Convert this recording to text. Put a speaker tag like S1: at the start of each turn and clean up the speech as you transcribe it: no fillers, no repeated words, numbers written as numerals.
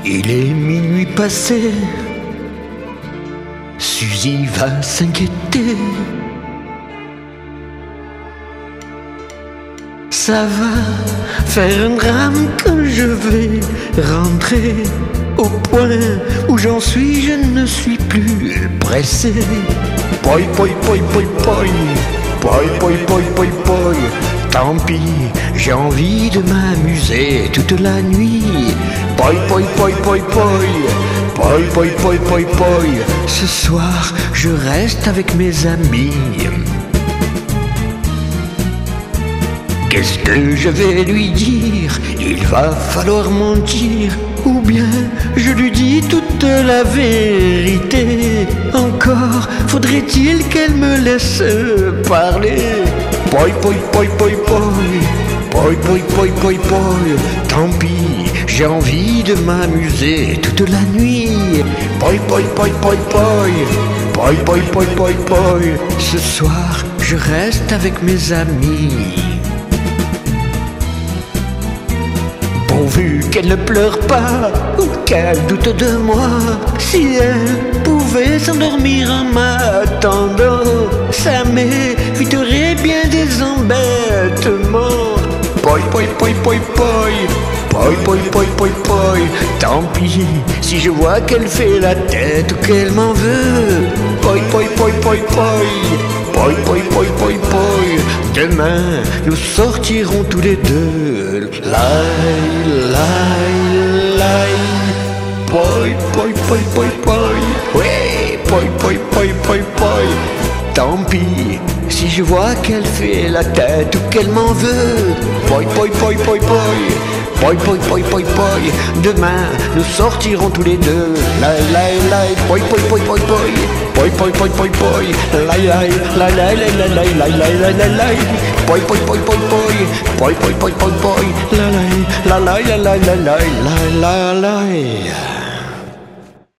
S1: Il est minuit passé, Suzy va s'inquiéter. Ça va faire un drame quand je vais rentrer. Au point où j'en suis, je ne suis plus pressé. Poi, poi, poi, poi, poi, poi, poi, poi, poi, poi. Tant pis, j'ai envie de m'amuser toute la nuit. Poi, poi, poi, poi, poi, poi, poi, poi, poi, poi. Ce soir, je reste avec mes amis. Qu'est-ce que je vais lui dire? Il va falloir mentir. Ou bien je lui dis toute la vérité. Encore faudrait-il qu'elle me laisse parler. Poi, poi, poi, poi, poi, poi, poi, poi, poi, poi. Tant pis, j'ai envie de m'amuser toute la nuit. Poi, poi, poi, poi, poi, poi, poi, poi, poi, poi. Ce soir, je reste avec mes amis. Pourvu qu'elle ne pleure pas ou qu'elle doute de moi. Si elle pouvait s'endormir en m'attendant, ça m'éviterait bien des embêtements. Poi, poi, poi, poi, poi, poi, poi, poi, poi, poi. Tant pis si je vois qu'elle fait la tête ou qu'elle m'en veut. Poi, poi, poi, poi, poi, poi, poi, poi, poi, poi. Demain, nous sortirons tous les deux. Lai, lai, lai. Poi, poi, poi, poi, poi. Ouais, poi, poi, poi, poi, poi. Tant pis si je vois qu'elle fait la tête ou qu'elle m'en veut. Poi, poi, poi, poi, poi. Poi, poi, poi, poi, poi. Demain, nous sortirons tous les deux. Lai, lai, lai. Poi, poi, poi, poi, poi. Poi, poi, poi, poi, poi. Lai, lai, lai, lai, lai, lai, lai, lai, lai, lai, lai, lai. Poi, poi, poi, poi, poi. Poi, poi, poi, poi, poi. La, lai, la, lai, la, lai, la, lai, la, la, lai.